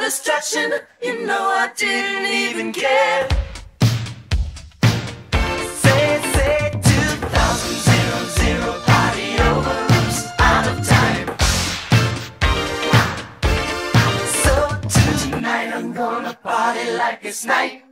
destruction, you know I didn't even care. Say 2000, party over, oops, out of time. So tonight I'm gonna party like it's night.